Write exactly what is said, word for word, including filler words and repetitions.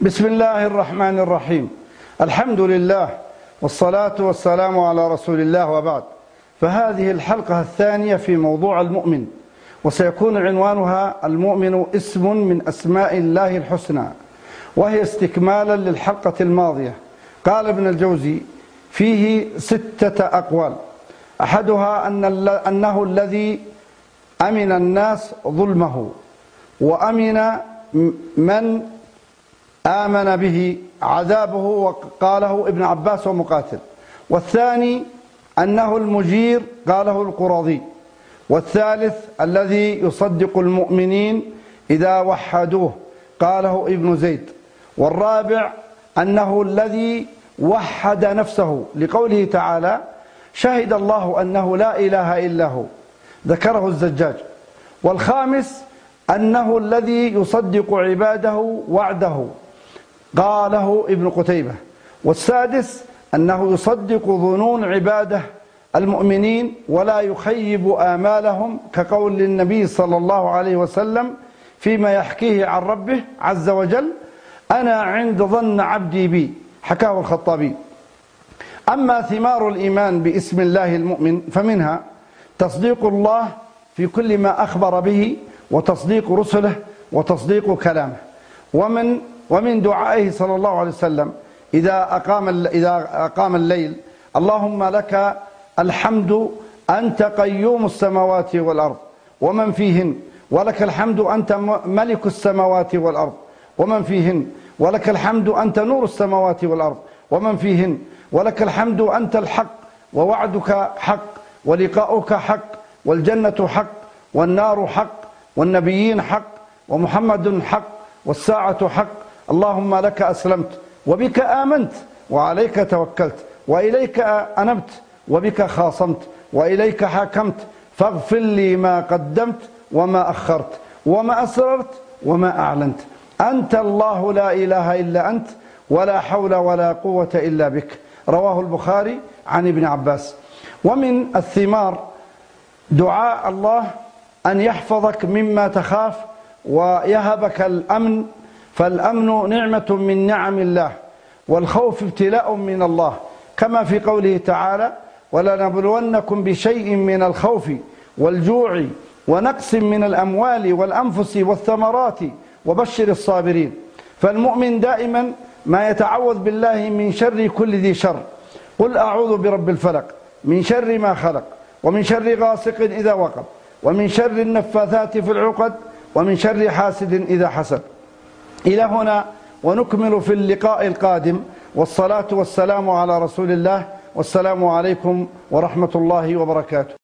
بسم الله الرحمن الرحيم. الحمد لله والصلاة والسلام على رسول الله، وبعد. فهذه الحلقة الثانية في موضوع المؤمن، وسيكون عنوانها المؤمن اسم من أسماء الله الحسنى، وهي استكمالا للحلقة الماضية. قال ابن الجوزي فيه ستة أقوال، أحدها أن أنه الذي أمن الناس ظلمه، وأمن من آمن به عذابه، وقاله ابن عباس ومقاتل. والثاني أنه المجير، قاله القرظي. والثالث الذي يصدق المؤمنين إذا وحدوه، قاله ابن زيد. والرابع أنه الذي وحد نفسه، لقوله تعالى: شهد الله أنه لا إله إلا هو، ذكره الزجاج. والخامس أنه الذي يصدق عباده وعده، قاله ابن قتيبة. والسادس أنه يصدق ظنون عباده المؤمنين ولا يخيب آمالهم، كقول النبي صلى الله عليه وسلم فيما يحكيه عن ربه عز وجل: أنا عند ظن عبدي بي، حكاه الخطابي. أما ثمار الإيمان باسم الله المؤمن فمنها تصديق الله في كل ما أخبر به، وتصديق رسله، وتصديق كلامه. ومن ومن دعائه صلى الله عليه وسلم إذا أقام إذا أقام الليل: اللهم لك الحمد أنت قيوم السماوات والأرض ومن فيهن، ولك الحمد أنت ملك السماوات والأرض ومن فيهن، ولك الحمد أنت نور السماوات والأرض ومن فيهن، ولك الحمد أنت الحق، ووعدك حق، ولقاؤك حق، والجنة حق، والنار حق، والنبيين حق، ومحمد حق، والساعة حق. اللهم لك أسلمت وبك آمنت وعليك توكلت وإليك أنبت وبك خاصمت وإليك حاكمت، فاغفر لي ما قدمت وما أخرت وما أسررت وما أعلنت. أنت الله لا إله إلا أنت، ولا حول ولا قوة إلا بك. رواه البخاري عن ابن عباس. ومن الثمار دعاء الله أن يحفظك مما تخاف ويهبك الأمن، فالأمن نعمة من نعم الله، والخوف ابتلاء من الله، كما في قوله تعالى: ولنبلونكم بشيء من الخوف والجوع ونقص من الأموال والأنفس والثمرات وبشر الصابرين. فالمؤمن دائما ما يتعوذ بالله من شر كل ذي شر. قل أعوذ برب الفلق من شر ما خلق، ومن شر غاسق إذا وقب، ومن شر النفاثات في العقد، ومن شر حاسد إذا حسد. إلى هنا، ونكمل في اللقاء القادم، والصلاة والسلام على رسول الله، والسلام عليكم ورحمة الله وبركاته.